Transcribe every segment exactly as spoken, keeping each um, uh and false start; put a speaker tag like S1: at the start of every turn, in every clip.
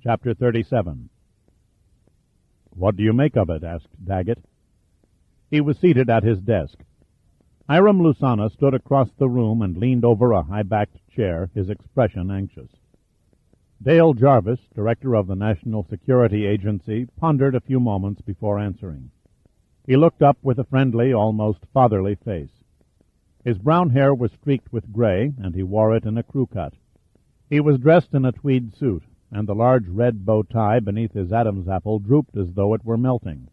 S1: Chapter thirty-seven. "What do you make of it?" asked Daggett. He was seated at his desk. Hiram Lusana stood across the room and leaned over a high-backed chair, his expression anxious. Dale Jarvis, director of the National Security Agency, pondered a few moments before answering. He looked up with a friendly, almost fatherly face. His brown hair was streaked with gray, and he wore it in a crew cut. He was dressed in a tweed suit, and the large red bow tie beneath his Adam's apple drooped as though it were melting.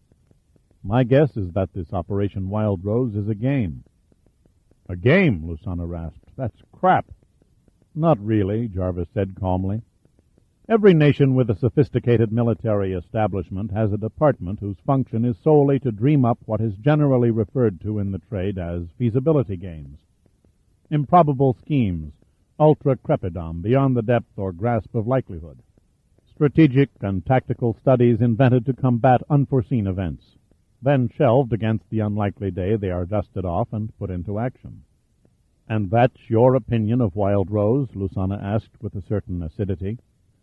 S1: "My guess is that this Operation Wild Rose is a game." "A game?" Lusana rasped. "That's crap." "Not really," Jarvis said calmly. "Every nation with a sophisticated military establishment has a department whose function is solely to dream up what is generally referred to in the trade as feasibility games. Improbable schemes, ultra crepidam, beyond the depth or grasp of likelihood. Strategic and tactical studies invented to combat unforeseen events. Then shelved against the unlikely day they are dusted off and put into action." "And that's your opinion of Wild Rose?" Lusana asked with a certain acidity.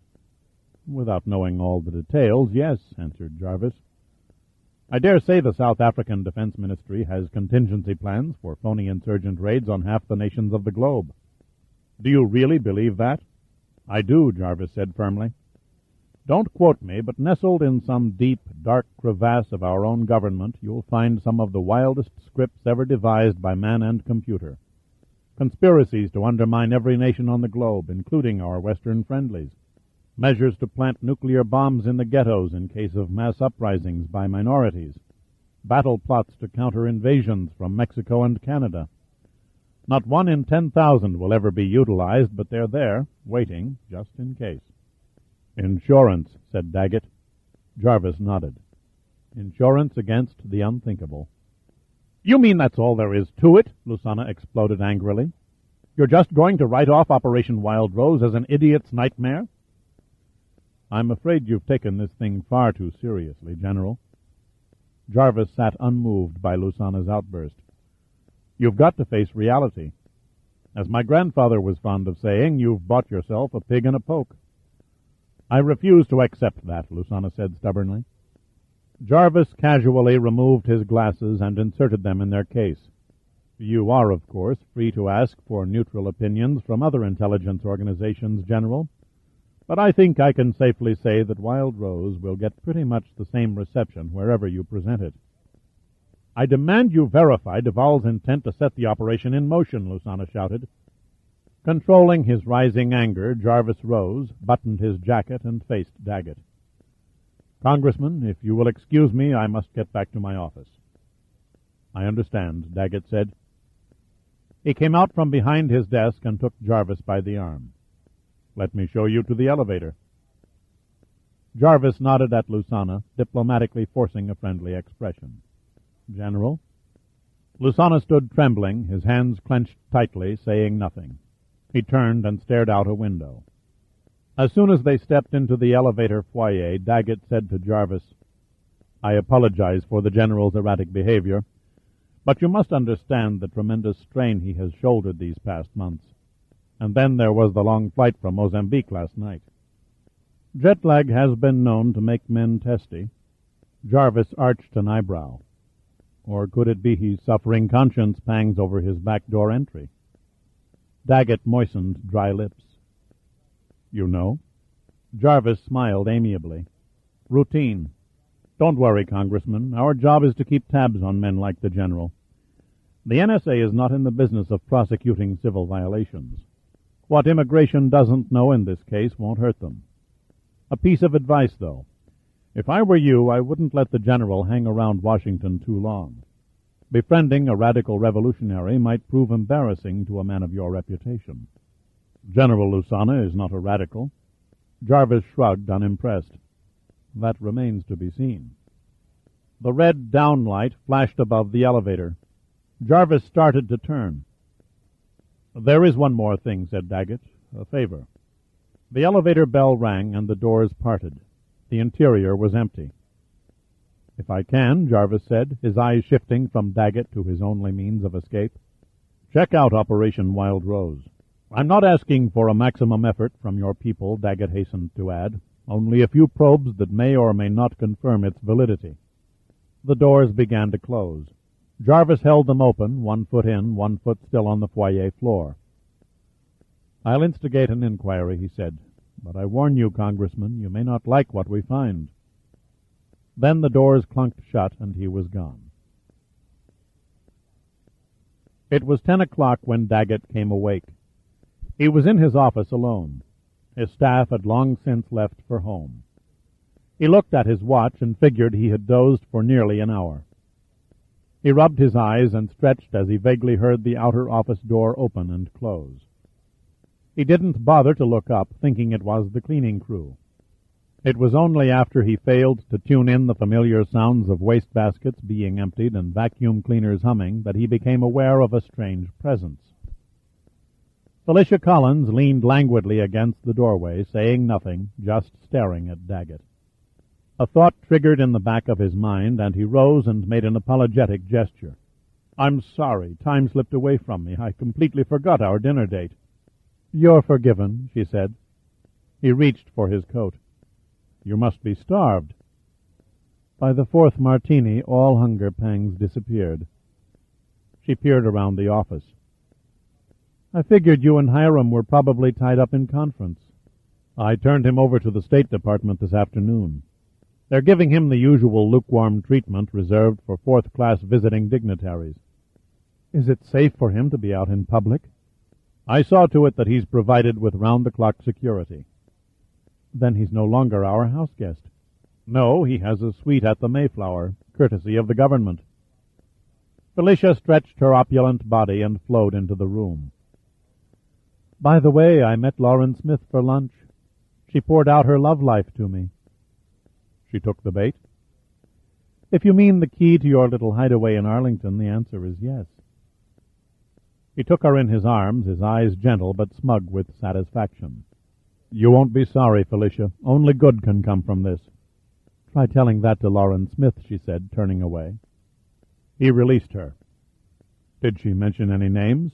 S1: "Without knowing all the details, yes," answered Jarvis. "I dare say the South African Defense Ministry has contingency plans for phony insurgent raids on half the nations of the globe." "Do you really believe that?" "I do," Jarvis said firmly. "Don't quote me, but nestled in some deep, dark crevasse of our own government you'll find some of the wildest scripts ever devised by man and computer. Conspiracies to undermine every nation on the globe, including our Western friendlies. Measures to plant nuclear bombs in the ghettos in case of mass uprisings by minorities. Battle plots to counter invasions from Mexico and Canada. Not one in ten thousand will ever be utilized, but they're there, waiting, just in case." "Insurance," said Daggett. Jarvis nodded. "Insurance against the unthinkable." "You mean that's all there is to it?" Lusana exploded angrily. "You're just going to write off Operation Wild Rose as an idiot's nightmare?" "I'm afraid you've taken this thing far too seriously, General." Jarvis sat unmoved by Lusana's outburst. "You've got to face reality. As my grandfather was fond of saying, you've bought yourself a pig in a poke." "I refuse to accept that," Lusana said stubbornly. Jarvis casually removed his glasses and inserted them in their case. "You are, of course, free to ask for neutral opinions from other intelligence organizations, General, but I think I can safely say that Wild Rose will get pretty much the same reception wherever you present it." "I demand you verify Duvall's intent to set the operation in motion," Lusana shouted. Controlling his rising anger, Jarvis rose, buttoned his jacket, and faced Daggett. "Congressman, if you will excuse me, I must get back to my office." "I understand," Daggett said. He came out from behind his desk and took Jarvis by the arm. "Let me show you to the elevator." Jarvis nodded at Lusana, diplomatically forcing a friendly expression. "General?" Lusana stood trembling, his hands clenched tightly, saying nothing. He turned and stared out a window. As soon as they stepped into the elevator foyer, Daggett said to Jarvis, "I apologize for the General's erratic behavior, but you must understand the tremendous strain he has shouldered these past months. And then there was the long flight from Mozambique last night. Jet lag has been known to make men testy." Jarvis arched an eyebrow. Or could it be he's suffering conscience pangs over his back-door entry? Daggett moistened dry lips. "You know?" Jarvis smiled amiably. "Routine. Don't worry, Congressman. Our job is to keep tabs on men like the General. The N S A is not in the business of prosecuting civil violations. What immigration doesn't know in this case won't hurt them. A piece of advice, though. If I were you, I wouldn't let the General hang around Washington too long. Befriending a radical revolutionary might prove embarrassing to a man of your reputation." "General Lusana is not a radical." Jarvis shrugged, unimpressed. "That remains to be seen." The red downlight flashed above the elevator. Jarvis started to turn. "There is one more thing," said Daggett. "A favor." The elevator bell rang and the doors parted. The interior was empty. "If I can," Jarvis said, his eyes shifting from Daggett to his only means of escape, "check out Operation Wild Rose. I'm not asking for a maximum effort from your people," Daggett hastened to add. Only a few probes that may or may not confirm its validity. The doors began to close. Jarvis held them open, one foot in, one foot still on the foyer floor. "I'll instigate an inquiry," he said, "but I warn you, Congressman, you may not like what we find." Then the doors clunked shut, and he was gone. It was ten o'clock when Daggett came awake. He was in his office alone. His staff had long since left for home. He looked at his watch and figured he had dozed for nearly an hour. He rubbed his eyes and stretched as he vaguely heard the outer office door open and close. He didn't bother to look up, thinking it was the cleaning crew. It was only after he failed to tune in the familiar sounds of wastebaskets being emptied and vacuum cleaners humming that he became aware of a strange presence. Felicia Collins leaned languidly against the doorway, saying nothing, just staring at Daggett. A thought triggered in the back of his mind, and he rose and made an apologetic gesture. "I'm sorry. Time slipped away from me. I completely forgot our dinner date." "You're forgiven," she said. He reached for his coat. "You must be starved." By the fourth martini, all hunger pangs disappeared. She peered around the office. "I figured you and Hiram were probably tied up in conference." "I turned him over to the State Department this afternoon. They're giving him the usual lukewarm treatment reserved for fourth-class visiting dignitaries." "Is it safe for him to be out in public?" "I saw to it that he's provided with round-the-clock security." "Then he's no longer our house guest." "No, he has a suite at the Mayflower, courtesy of the government." Felicia stretched her opulent body and flowed into the room. "By the way, I met Lauren Smith for lunch. She poured out her love life to me." "She took the bait?" "If you mean the key to your little hideaway in Arlington, the answer is yes." He took her in his arms, his eyes gentle but smug with satisfaction. "You won't be sorry, Felicia. Only good can come from this." "Try telling that to Lauren Smith," she said, turning away. He released her. "Did she mention any names?"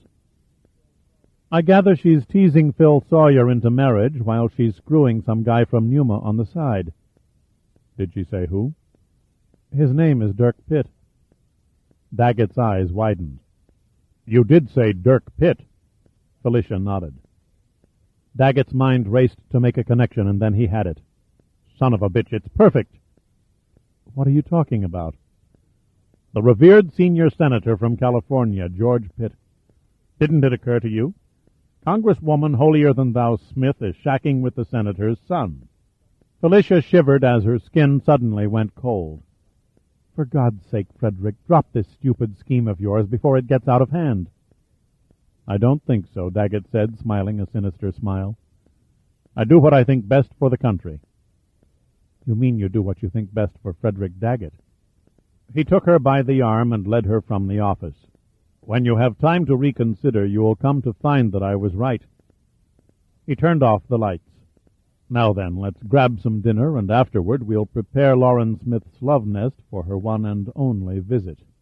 S1: "I gather she's teasing Phil Sawyer into marriage while she's screwing some guy from Numa on the side." "Did she say who?" "His name is Dirk Pitt." Daggett's eyes widened. "You did say Dirk Pitt." Felicia nodded. Daggett's mind raced to make a connection, and then he had it. "Son of a bitch, it's perfect." "What are you talking about?" "The revered senior senator from California, George Pitt. Didn't it occur to you? Congresswoman holier-than-thou Smith is shacking with the senator's son." Felicia shivered as her skin suddenly went cold. "For God's sake, Frederick, drop this stupid scheme of yours before it gets out of hand." "I don't think so," Daggett said, smiling a sinister smile. "I do what I think best for the country." "You mean you do what you think best for Frederick Daggett?" He took her by the arm and led her from the office. "When you have time to reconsider, you will come to find that I was right." He turned off the lights. "Now then, let's grab some dinner, and afterward we'll prepare Lauren Smith's love nest for her one and only visit."